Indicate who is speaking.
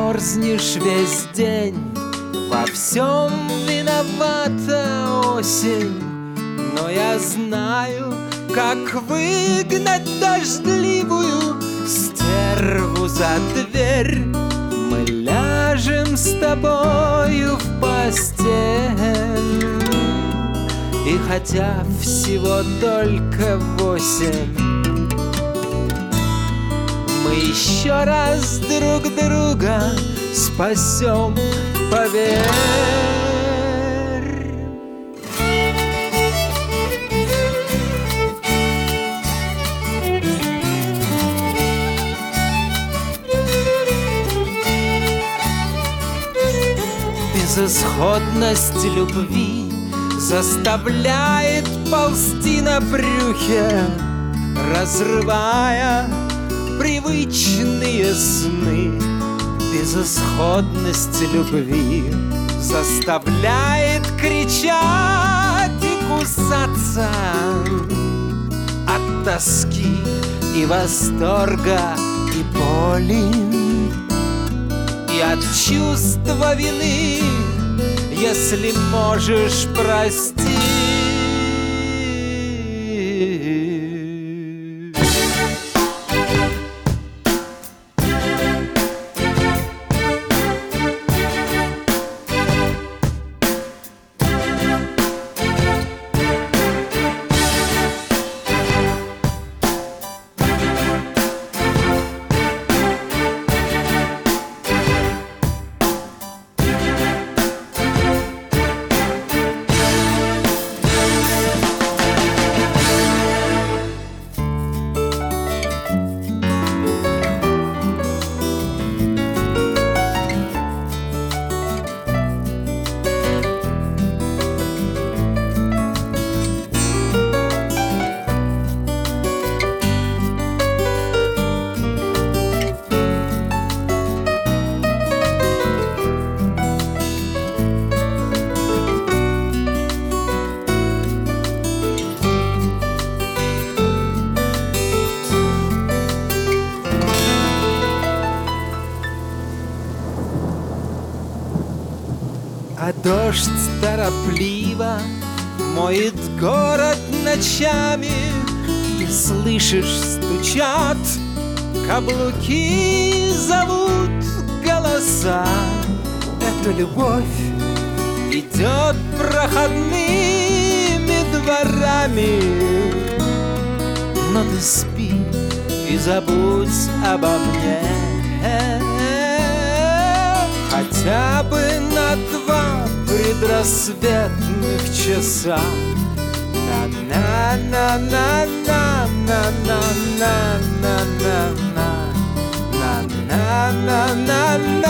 Speaker 1: мерзнешь весь день, во всем виновата осень. Но я знаю, как выгнать дождливую стерву за дверь. Мы ляжем с тобою в постель, и хотя всего только 8, мы еще раз друг друга спасем, поверь. Безысходность любви заставляет ползти на брюхе, разрывая привычные сны. Безысходность любви заставляет кричать и кусаться от тоски и восторга и боли, и от чувства вины, если можешь простить. А дождь торопливо моет город ночами. Ты слышишь, стучат каблуки, зовут голоса. Эта любовь идет проходными дворами. Но ты спи и забудь обо мне хотя бы на 2 предрассветных часа. На-на-на-на-на-на-на-на-на-на-на-на-на-на.